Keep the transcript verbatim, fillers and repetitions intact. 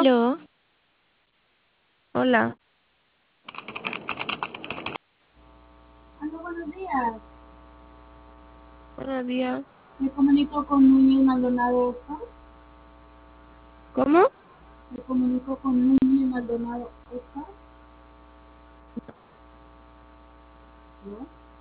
Aló, Hola, Aló, buenos días. buenos días. Me comunico con Núñez Maldonado Oscar. ¿Cómo? Me comunico con Núñez Maldonado Oscar. ¿No?